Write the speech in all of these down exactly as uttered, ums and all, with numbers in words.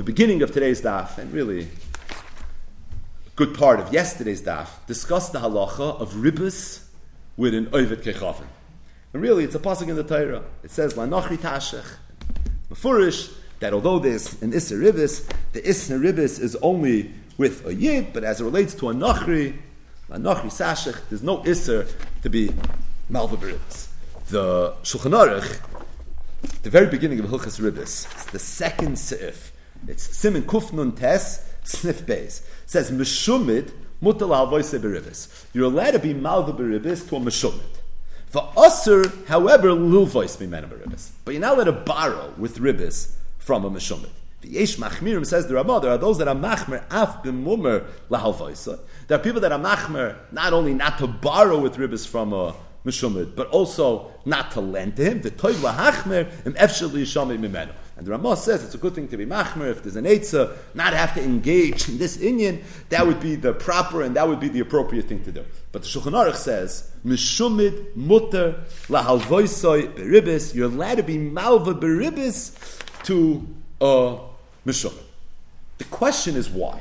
beginning of today's daf, and really a good part of yesterday's daf, discussed the halacha of ribus with an oived kechavim. And really, it's a pasuk in the Torah. It says, La nachri tashech, mefurish, that although there's an isser ribus, the isser ribus is only with a yid, but as it relates to a nachri, a nachri sashech, there's no isser to be malva beribus. The Shulchan Aruch, the very beginning of Hilchas Ribus, it's the second seif. It's Siman Kuf Nun Tes Snif Beis. It says Meshumid Mutal Al Voise Beribus. You're allowed to be malva beribus to a meshumid. For Asur, however, lil voice be mena beribus. But you're not allowed to borrow with ribus from a meshumid. The Yesh Machmirim says the Ramah, there are those that are machmer af b'mumer lahal voise. There are people that are machmer not only not to borrow with ribus from a meshumid, but also not to lend to him. The toiv lahachmer im efshel liyishamei mimenu. And the Ramah says it's a good thing to be machmer if there's an eitzah, not have to engage in this inyan. That would be the proper and that would be the appropriate thing to do. But the Shulchan Aruch says meshumid muter lahal voisoi beribis. You're allowed to be malva beribis to a meshumid. The question is why?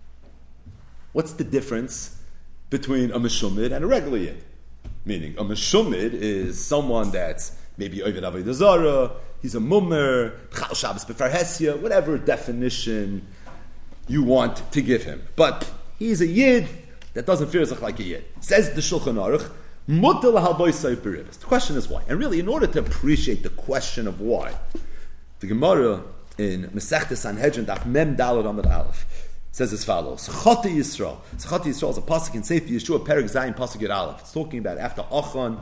What's the difference between a meshumid and a regular yid? Meaning, a meshumid is someone that's maybe Ovid Avodah Zarah, he's a mummer, Chal Shabbos B'far Hesia, whatever definition you want to give him. But he's a yid that doesn't feel like a yid. Says the Shulchan Aruch, Mutal HaVoisai Beribus. The question is why. And really, in order to appreciate the question of why, the Gemara in Masechta Sanhedrin, Daf Mem Daled Amud Aleph, says as follows: Chata Yisrael. So Chata Yisrael is a pasuk in Sefer Yeshua Perek Zayin pasuk Yud Aleph. It's talking about after Achan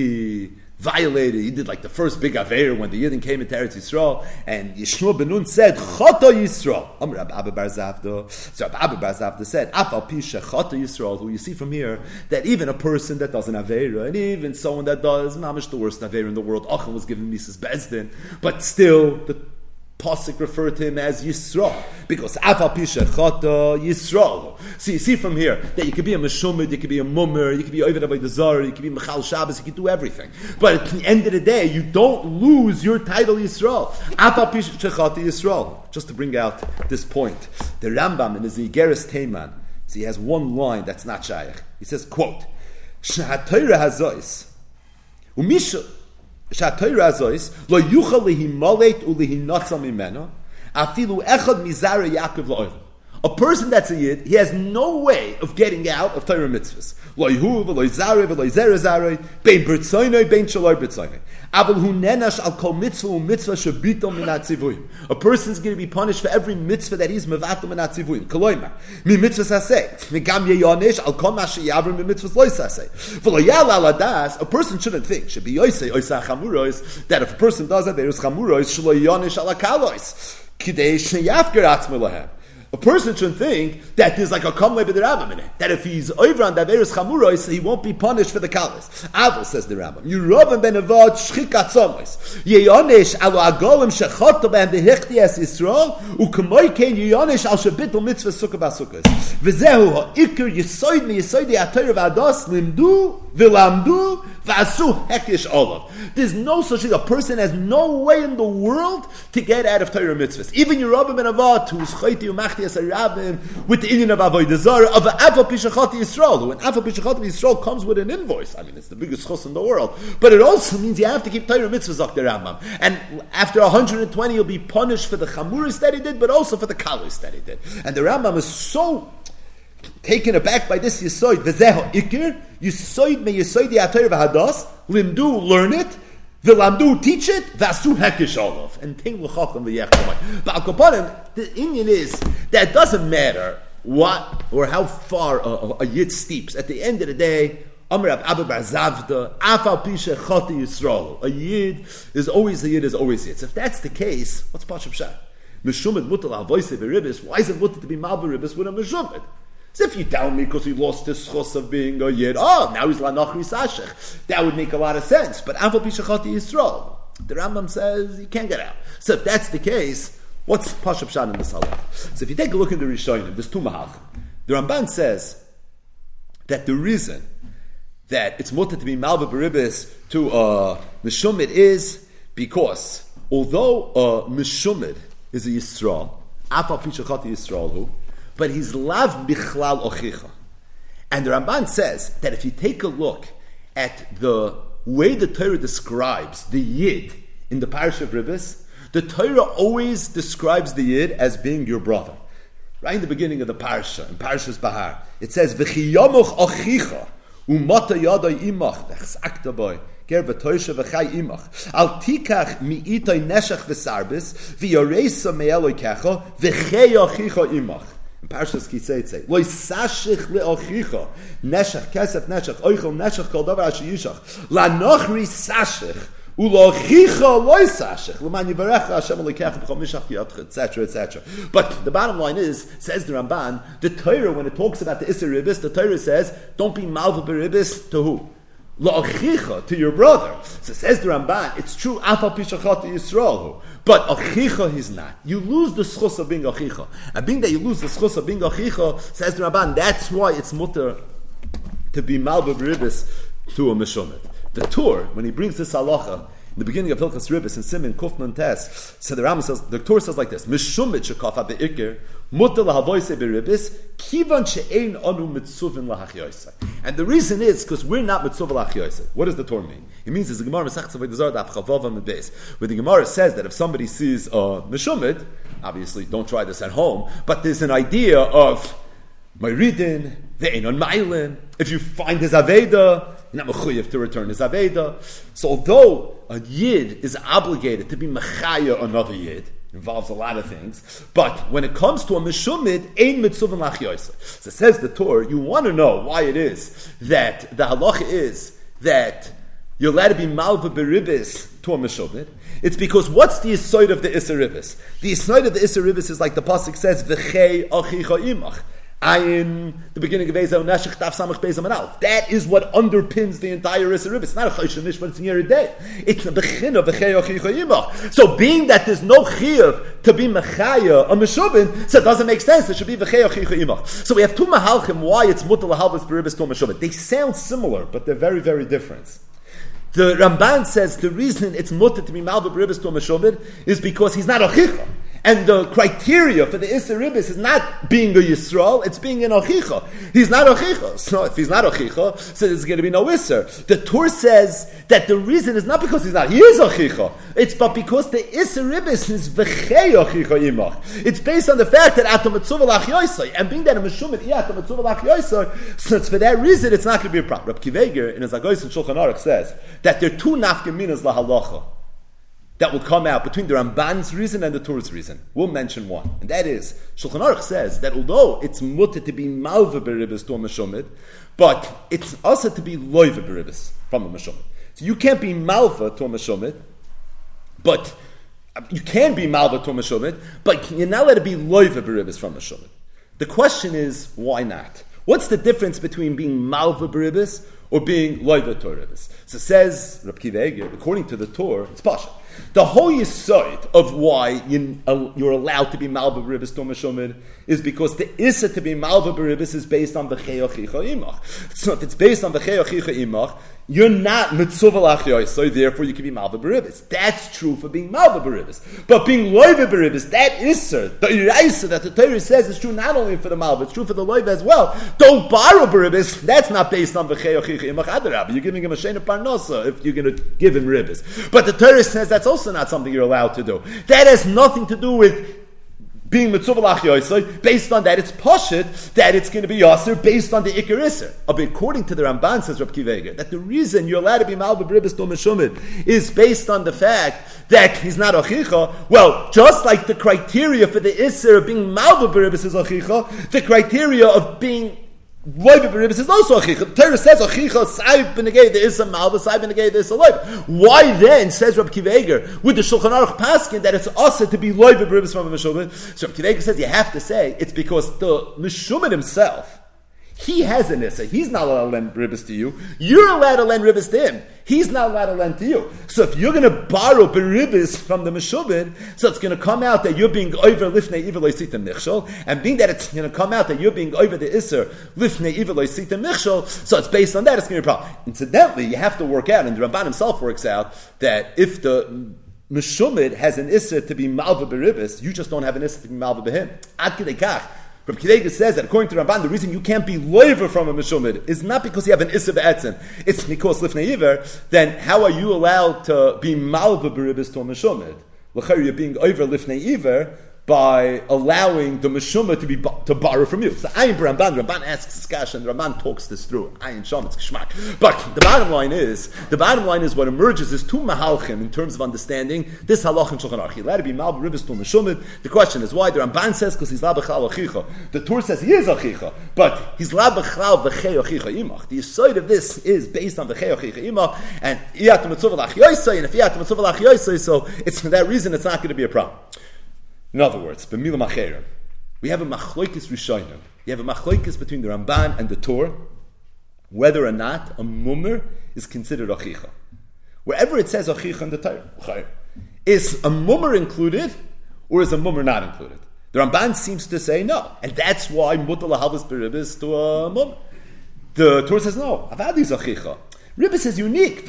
he violated, he did like the first big aveir when the Yidden came into Eretz Yisrael, and Yeshua ben Nun said Chata Yisrael. Amar Abba Bar Zavda. So Abba Bar Zavda said Afal Pisha Chata Yisrael. Who you see from here that even a person that does an aveir, and even someone that does mamish the worst aveir in the world, Achan was given Mises Bezdin, but still the Pasuk referred to him as Yisrael because Afal Pisha Chata Yisrael. So you see from here that you could be a meshumid, you could be a mummer, you could be Ovid Avodah Zarah, you could be Mechal Shabbos, you could do everything. But at the end of the day, you don't lose your title Yisrael. Afal Pisha Chata Yisrael. Just to bring out this point, the Rambam in his Igeres Teiman, so he has one line that's not shaykh. He says, "Quote: Shehatayra hazois umisha." Shatayra azois lo yuchal lehimalet ulehinatzal mimeno afilu echad mizara Yaakov la'olam. A person that's a yid, he has no way of getting out of Torah mitzvahs. Lo yehuv, lo yizare, lo yizere zare, bein bertzoinoi, bein shaloi bertzoinoi. Aval hu nenash al kol mitzvah u mitzvah shabitom minat zivuyim. A person's going to be punished for every mitzvah that he's mevatom minat zivuyim. Koloima, mi mitzvah saseh, mi gam yeyonish al kol mashe yavrim mi mitzvahs lo saseh. V'lo yal al adas, a person shouldn't think, should be yoisei, oisah chamurois, that if a person does that, there is chamurois, shlo yonish al akalois. Kidei sheyafker atzme lahem. A person should think that there's like a kamlei b'derabim in it. That if he's over on daveris chamuros, he won't be punished for the kalis. Avol says the Rambam. Yerovim ben avad shchikat somos. Yeyonesh alu agolim shechoto behem dehichti es Yisrael u'kamoy kein yeyonesh al shebitul mitzvah sukkah basukkahs. V'zehu ha'ikr yisoid mi yisoidi ha'torah v'ados limdu v'lamdu v'asu hekish olav. There's no such thing. A person has no way in the world to get out of Torah mitzvahs. Even Yerovim ben avad who's choyti umach with the Indian of Avodah Zarah of Afal Pisha Chata Yisrael. When Afal Pisha Chata Yisrael comes with an invoice, I mean, it's the biggest chus in the world. But it also means you have to keep Torah mitzvahs like the Rambam. And after one hundred twenty, you'll be punished for the chamuris that he did, but also for the kalis that he did. And the Rambam is so taken aback by this yisoid. V'zeho ikir yisoid me yisoid ya'atayr v'hadas limdu, learn it. The lamdu, teach it. Vasu hekish olav and ting l'chacham v'yechomai. But al-kapanim, the Indian is that it doesn't matter what or how far a, a, a yid steeps. At the end of the day, Amr Abba Bar Zavda, Afal Pisha Chata Yisrael. A yid is always a yid is always a yid. So if that's the case, what's Pashup Shah? Meshumid mutal avoisei beribis. Why is it mutal to be mal beribis with a meshumid? So if you tell me because he lost his chus of being a yid, oh, now he's lanachri sashech, that would make a lot of sense. But Afal Pisha Chata Yisrael, the Rambam says he can't get out. So if that's the case, what's Pashup Shah in this halach? So if you take a look at the Rishonim, there's two mahachim. The Ramban says that the reason that it's mutter to be malva beribis to a meshumid is because although a meshumid is a Yisrael, Afal Pishachati Yisraelhu, but he's lav bichlal ochicha. And the Ramban says that if you take a look at the way the Torah describes the Yid in the parish of Ribbis, the Torah always describes the Yid as being your brother. Right in the beginning of the parasha, in Parashas Bahar, it says, V'chiyamuch ochicha, umata yadai imach, v'chsakta boy, ger v'toysha v'chai imach, al tikach mi'itay neshach v'sarbis, v'yoreisa me'eloi kecha, v'chei ochicha imach. In Parashas Kiseitze, Lo sashich le'ochicha, neshach kesef neshach, oichel neshach kol davar asher yishach, lanochri sashich, ulochicha lo sashich, l'man yivarecha Hashem alikecha b'chol mishach yotcha, et cetera, et cetera. But the bottom line is, says the Ramban, the Torah, when it talks about the Isser Ribbis, the Torah says, don't be malva b'ribbis to who? La'achicha, to your brother. So says the Ramban, it's true, afal pishachat Yisrael, but achicha he's not. You lose the schus of being achicha. And being that you lose the schus of being achicha, says the Ramban, that's why it's mutter to be malva b'ribbis to a meshumit. The Tur, when he brings this halacha, in the beginning of Hilchas Ribbis and Siman Kufman Tes, so the Rambam says, the Tur says like this: Meshumit shekafa beikir mutter lahavoyse beribbis kivan she'ein anu mitzuvin lahachyoyse. And the reason is because we're not mitzuvah lahachyoyse. What does the Tur mean? It means there's a Gemara Masechta V'Dazar Daf Chavav Amud Beis, where the Gemara says that if somebody sees a meshumit, obviously don't try this at home, but there's an idea of Mayridin, ve'ein on ma'ilin. If you find his aveda, you're not mechuyev to return his aveda. So although a yid is obligated to be mechaya another yid, involves a lot of things, but when it comes to a meshumid, ein mitzuvin lachyoyse. So says the Torah, you want to know why it is that the halacha is that you're allowed to be malva beribis to a meshumid. It's because what's the yisoid of the Isser Ribbis? The yisoid of the Isser Ribbis is like the pasuk says, v'chei achicha imach. Ayin, the beginning of Ezau Neshech Taf Samach Beis Amud Aleph. That is what underpins the entire Isser Ribbis. It's not a Choshen Mish, but it's near a day. It's a Bechin of V'chei Ochicha Yimach. So being that there's no Chiyav to be Mechaya, a Meshubin, so it doesn't make sense. There should be V'chei Ochicha Yimach. So we have two Mahalchim why it's Mutal Lahalvis B'Ribbis to a Meshubin. They sound similar, but they're very, very different. The Ramban says the reason it's mutter to be malva b'ribbis to a meshubin is because he's not ochicha. And the criteria for the Isser Ribbis is not being a Yisrael, it's being an Ochicha. He's not Ochicha. So if he's not Ochicha, so there's going to be no Isser. The Tur says that the reason is not because he's not, he is Ochicha. It's but because the Isser Ribbis is V'chei Ochicha Yimach. It's based on the fact that Atam Mitzuvah Lach Yoisai, and being that a Meshumit, yeah, Atam Mitzuvah Lach Yoisai, so it's for that reason it's not going to be a problem. Reb Kiveger in his Agoyis and Shulchan Aruch says that there are two nafka minas lahalacha that will come out between the Ramban's reason and the Torah's reason. We'll mention one. And that is, Shulchan Aruch says that although it's mutter to be malva b'ribbis to a meshumid, but it's also to be loiva b'ribbis from a meshumid. So you can't be malva to a meshumid, but you can be malva to a meshumid, but you're not allowed to be loiva b'ribbis from a meshumid. The question is, why not? What's the difference between being malva b'ribbis or being loiva to ribbis? So says Reb Kiva Eger, according to the Torah, it's pasha. The whole yesod of why you, uh, you're allowed to be malva b'ribbis to meshumid is because the issa to be malva b'ribbis is based on v'chei ochicha imach. So if it's based on v'chei ochicha imach, you're not mitzuvah lach so therefore you can be malva b'ribbis. That's true for being malva b'ribbis. But being loiva b'ribbis, that issa, the iraisa that the Torah says is true not only for the malva, it's true for the loiva as well. Don't borrow b'ribbis, that's not based on v'chei ochicha imach adarab. You're giving him a shena parnosa if you're going to give him ribbis. But the Torah says that's also not something you're allowed to do. That has nothing to do with being mitzvah lach yoisai. Based on that, it's poshut that it's going to be yasser based on the ikar iser. But according to the Ramban, says Reb Kiva Eger, that the reason you're allowed to be malva b'ribbis to meshumid is based on the fact that he's not achicha. Well, just like the criteria for the iser of being malva b'ribbis is achicha, the criteria of being loiva b'ribbis is also achicha. The Torah says achicha saib b'negei the isa malva saib b'negei the isa loiva. Why then, says Reb Kiva Eger, with the Shulchan Aruch paskin that it's also to be loiva b'ribbis from a meshumid? So Reb Kiva Eger says you have to say it's because the meshumid himself, he has an issa. He's not allowed to lend ribbis to you. You're allowed to lend ribbis to him. He's not allowed to lend to you. So if you're going to borrow ribbis from the meshubin, so it's going to come out that you're being over lifnei iver lo sita michshol, and being that it's going to come out that you're being over the isser lifnei iver lo sita michshol, so it's based on that, it's going to be a problem. Incidentally, you have to work out, and the Ramban himself works out that if the Meshumid has an issa to be malva beribis, you just don't have an issa to be malva behim. Ad kedei kach. Rabbi Kiddega says that according to Ramban, the reason you can't be loiver from a Meshumid is not because you have an issa be'etzim. It's because lifnei iver. Then how are you allowed to be malva beribis to a Meshumid? L'chayr, you're being over lifnei iver by allowing the Meshumah to be to borrow from you. So Ayin Ramban, Ramban asks this question, and Ramban talks this through. Ayin Sham, it's Kishmak. But the bottom line is, the bottom line is what emerges is two mahalchim in terms of understanding this halach in Shulchan Aruch. He let it be mal b'ribis to Meshumah. The question is why? The Ramban says because he's la b'chlal achicha. The Tur says he is achicha, but he's la b'chlal v'chei achicha imach. The side of this is based on v'chei achicha imach, and iyat mitzvah lach yoisai, and if iyat mitzvah lach yoisai, so it's for that reason it's not going to be a problem. In other words, b'mila macherim, we have a machloikis rishonim. We have a machloikis between the Ramban and the Torah, whether or not a mummer is considered achicha. Wherever it says achicha in the Torah, is a mummer included or is a mummer not included? The Ramban seems to say no, and that's why mutal lahavas beribis to a mummer. The Torah says no. Avadi is achicha. Ribis is unique.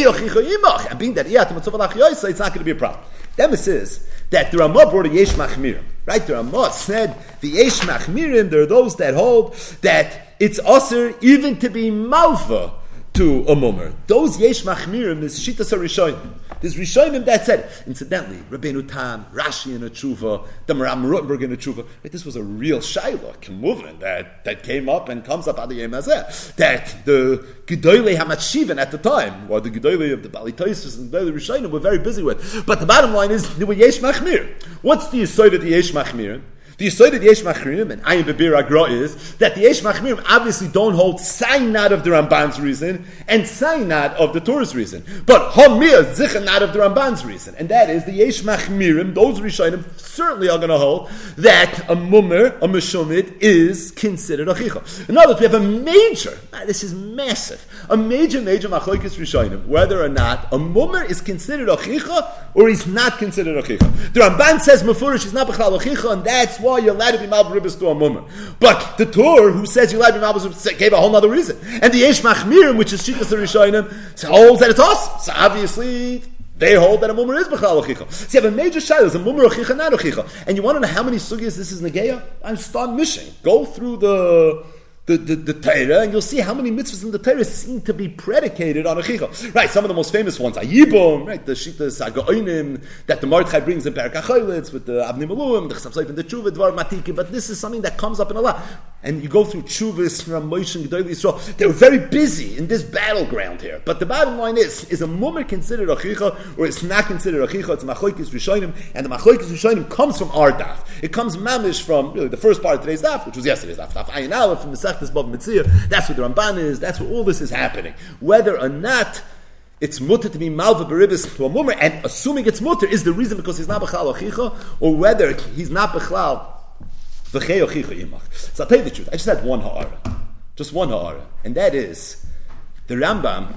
And being that it's not going to be a problem. Then it says that the Ramah brought a Yesh Machmirim. Right? The Ramah said the Yesh Machmirim, there are those that hold that it's usher even to be malva to a mummer. Those Yesh Machmirim is Shitas HaRishonim. There's Rishonim that said, incidentally, Rabbeinu Tam, Rashi in a tshuva, the Maram Rutenberg in a tshuva. Right, this was a real shaila, movement that, that came up and comes up at the Yom Hazeh. That the Gedolei HaMatshivan at the time, or the Gedolei of the Bali Tosis and the Gedolei Rishonim were very busy with. But the bottom line is, there were Yesh Machmir. What's the Yesod of the Yesh Machmir? The Yesod of the Yesh Machmirim and Ayin Bebir Agra is that the Yesh Machmirim obviously don't hold Sainad of the Ramban's reason and Sainad of the Torah's reason, but Hamir Zichanad of the Ramban's reason, and that is the Yesh Machmirim. Those Rishonim certainly are going to hold that a mummer, a meshumid, is considered a chicha. In other words, we have a major. This is massive. A major, major machlokes Rishonim, whether or not a mummer is considered a chicha or he's not considered a chicha. The Ramban says mefurish is not b'chlal a chicha, and that's why you're allowed to be mal b'ribis to a mummer. But the Torah, who says you're allowed to be mal b'ribis, gave a whole other reason. And the Yesh Machmirim, which is Shitas HaRishonim, holds that it's us. So obviously, they hold that a mummer is b'chlal achicha. So you have a major shayla, is a mummer achicha, not achicha. And you want to know how many sugyas this is negeya? I'm start mishing. Go through the the, the, the Torah, and you'll see how many mitzvahs in the Torah seem to be predicated on achicha. Right, some of the most famous ones are Yibum, right, the Shitas HaGa'onim, that the Mordechai brings in Perek HaCholitz, with the Avnei Miluim, the Chasam Sofer, and the Tshuva, Dvar Matiki, but this is something that comes up in a lot. And you go through Tshuvas from Moshe and Gedolei Yisrael. They're very busy in this battleground here. But the bottom line is, is a mummer considered achicha, or it's not considered achicha? It's a machlokes rishonim, and the machlokes rishonim comes from our daf. It comes mamish from really the first part of today's daf, which was yesterday's daf, daf Ayin Aleph from the Masechtas Bava Metzia. That's where the Ramban is. That's where all this is happening. Whether or not it's mutter to be malva beribis to a mummer, and assuming it's mutter is the reason because he's not b'chlal achicha, or whether he's not b'chlal. So I'll tell you the truth. I just had one ha'ara. Just one ha'ara. And that is, the Rambam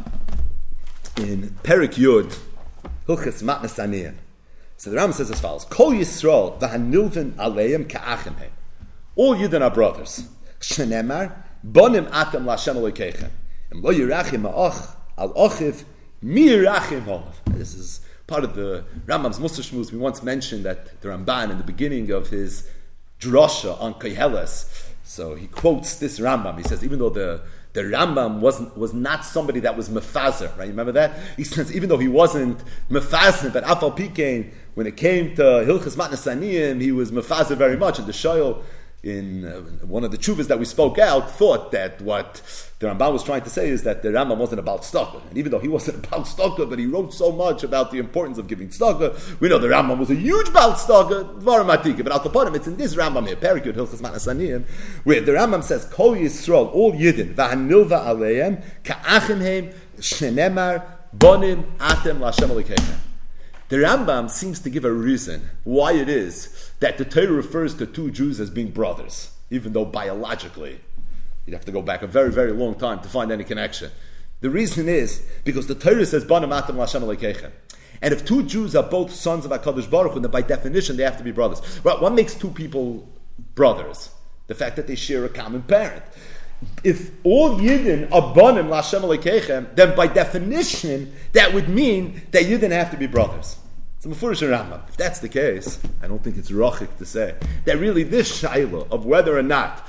in Perek Yud, Hilchas Matnas Aniyim. So the Rambam says as follows, Kol Yisrael v'hanilvin aleim ka'achim heim. All Yidden are brothers. Shenemar, bonim atam la'Hashem Elokeichem. Em lo yirachim ha'ach al ochiv, mi yirachim ha'ochiv. This is part of the Rambam's Musar Shmuz. We once mentioned that the Ramban, in the beginning of his drasha on Koheles, so he quotes this Rambam. He says, even though the, the Rambam wasn't was not somebody that was mefazer, right? You remember that? He says, even though he wasn't mefazer, but Afal Pikein, when it came to Hilchas Matnas Aniyim, he was mefazer very much. And the Shoyal, in uh, one of the tshuvas that we spoke out, thought that what the Rambam was trying to say is that the Rambam wasn't about tzedakah. And even though he wasn't about tzedakah, but he wrote so much about the importance of giving tzedakah, we know the Rambam was a huge about tzedakah, dvarim atika. But al kaponim, it's in this Rambam here, Perek Yud Hilchas Matnas Aniyim, where the Rambam says, Kol Yisrael, all Yidden, v'hanilva aleim, ka'achim heim, shenemar, bonim, atem, la'Hashem Elokeichem. The Rambam seems to give a reason why it is that the Torah refers to two Jews as being brothers, even though biologically you'd have to go back a very, very long time to find any connection. The reason is because the Torah says, Bonim atem la'Hashem Elokeichem. And if two Jews are both sons of HaKadosh Baruch Hu, then by definition they have to be brothers. Well, what makes two people brothers? The fact that they share a common parent. If all Yidden are Bonim la'Hashem Elokeichem, then by definition that would mean that Yidden have to be brothers. It's a Mefurish in Rambam. If that's the case, I don't think it's rachik to say that really this shaila of whether or not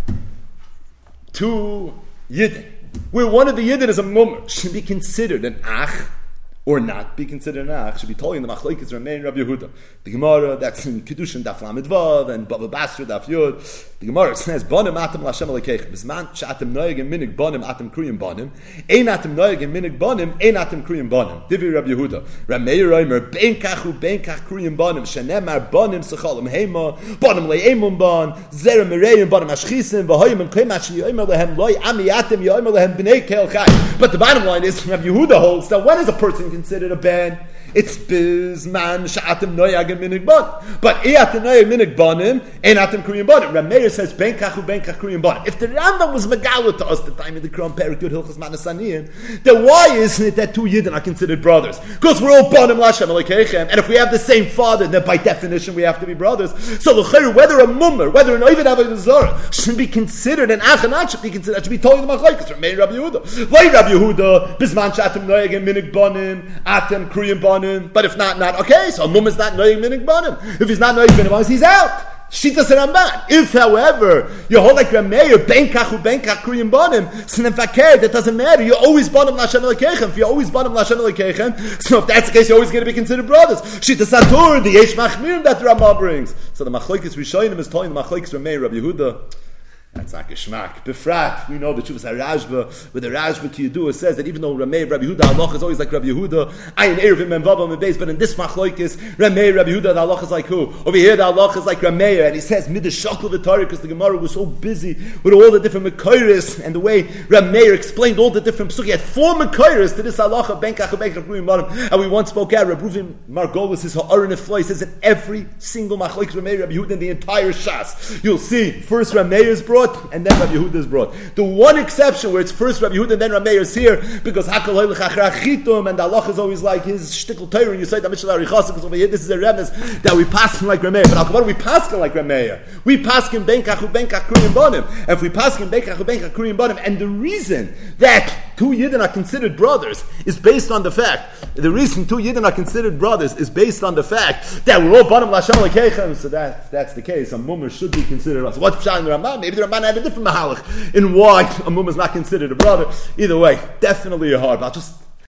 two Yidden, where one of the Yidden is a mummer, should be considered an ach, or not be considered an ach, should be told in the Machlokes Rameh and Rabbi Yehuda. The Gemara, that's in Kedushin Daf Lamed Vav, and Bava Basra Daf Yud. The Gemara says, Bonim atem l'Hashem alekeichem. Bisman she'atem noyeg and minig bonim atem kriyim bonim. Ein atem noyeg and minig bonim, ein atem kriyim bonim. Divi Rabbi Yehuda. Rameh Reimer, ben kachu ben kach kriyim bonim, shenemar bonim sechalim heima, bonim le'emun bon, zera mereyim bonim ashchisim, v'hoyim and klemach yoymer lehem loy ami atem yoymer lehem b'nei kel chai. But the bottom line is, Rabbi Yehuda holds that when is a person considered a ban? It's bizman she'atem noyeg and minig bonim. But e'atem noyeg minig bonim, ein atem kriyim bonim. Rameh says ben kachu ben kach kriyim bonim. If the Rambam was megala to us the time of the Kram Perik Yud Hilchos Manasanian, then why isn't it that two Yidden are considered brothers? Because we're all bonim l'Hashem alekeichem, and if we have the same father, then by definition we have to be brothers. So l'chayr, whether a mummer, whether an oived avodah zarah should be considered an ach and not should be considered, should be told in the Machlokes Rameh Rabbi Yehuda. Why Rabbi Yehuda? Bisman she'atem noyeg and minig bonim, atem kriyim bonim. But if not, not okay. So a mummer is not noyeg minig bonim. If he's not noyeg minig bonim, he's out. Shitas Ramban. If, however, you hold like Rameh, ben kachu ben kach kriyim bonim, so in fact, that doesn't matter. You're always bonim l'Hashem alekeichem. If you're always bonim l'Hashem alekeichem, so if that's the case, you're always going to be considered brothers. Shitas Atur, the Yesh Machmirim that the Rambam brings. So the Machlokes Rishonim is telling the Machlokes Rameh Rabbi Yehuda. That's not Geshmak. Befrat, we know the Shuvas HaRashba, where the Rashba Kiyadua says that even though Rameh Rabbi Yehuda, Allah is always like Rabbi Yehuda, Ayin Erevim and Vavam and Beis, but in this Machlokes, Rameh Rabbi Yehuda, the Allah is like who? Over here, the Allah is like Rameh, and he says, Midah Shakal V'Torah, because the Gemara was so busy with all the different Mekayris, and the way Rameh explained all the different Psuki. He had four Mekayris to this Allah, Ben Kach, Ben Kach, and we once spoke out, Rabbi Ruvim Margolis, his Ha'aron Efloi, says that every single Machlokes Rameh Rabbi Yehuda in the entire Shas, you'll see, first Rameh is brought, and then Rabbi Yehuda is brought. The one exception where it's first Rabbi Yehuda and then Rameh is here, because Hakal Hoylech Achra Chitum, and the Allah is always like his shtickle Torah, and you say that Mishnah Arichas, because over here this is a remes that we pass him like Rameh. But what do we pass him like Rameh? We pass him Ben Kachu Ben Kach Kriyim Bonim. And if we pass him Ben Kachu Ben Kach Kriyim Bonim, and the reason that two Yidden are considered brothers is based on the fact, the reason two Yidden are considered brothers is based on the fact that we're all Bonim L'Hashem Alekeichem. So that, if that's the case, a mummer should be considered brothers. What's Pshat in the Ramban? Maybe the Ramban had a different mahalach in why a mummer is not considered a brother. Either way, definitely a hard. I'll just